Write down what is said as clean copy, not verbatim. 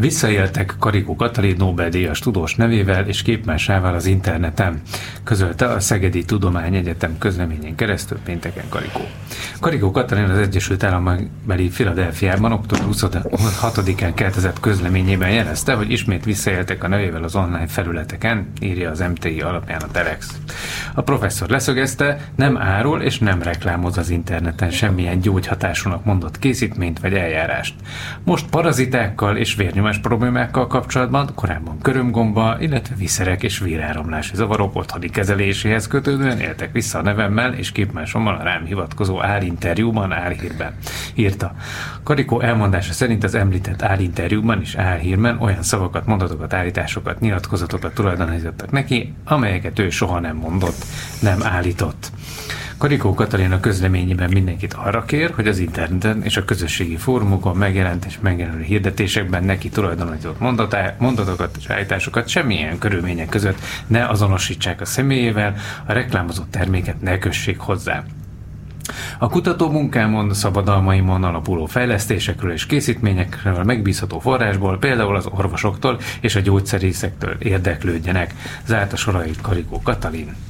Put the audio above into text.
Visszaéltek Karikó Katalin Nobel-díjas tudós nevével és képmásával az interneten, közölte a Szegedi Tudományegyetem közleményén keresztül pénteken Karikó. Karikó Katalin az Egyesült Államokbeli Philadelphiában október 26-án keltezett közleményében jelezte, hogy ismét visszaéltek a nevével az online felületeken, írja az MTI alapján a Telex. A professzor leszögezte, nem árul és nem reklámoz az interneten semmilyen gyógyhatásúnak mondott készítményt vagy eljárást. Most parazitákkal és vérnyomás problémákkal kapcsolatban, korábban körömgomba, illetve viszerek és véráramlási zavarok otthoni kezeléséhez kötődően éltek vissza a nevemmel és képmásommal a rám hivatkozó állinterjúban, álhírben, írta. Karikó elmondása szerint az említett állinterjúban és álhírben olyan szavakat, mondatokat, állításokat, nyilatkozatokat tulajdonítottak neki, amelyeket ő soha nem mondott, nem állított. Karikó Katalin a közleményében mindenkit arra kér, hogy az interneten és a közösségi fórumokon megjelent és megjelenő hirdetésekben neki tulajdonított mondatokat és állításokat semmilyen körülmények között ne azonosítsák a személyével, a reklámozott terméket ne kössék hozzá. A kutató munkámon, szabadalmaimon alapuló fejlesztésekről és készítményekről megbízható forrásból, például az orvosoktól és a gyógyszerészektől érdeklődjenek, zárta sorait Karikó Katalin.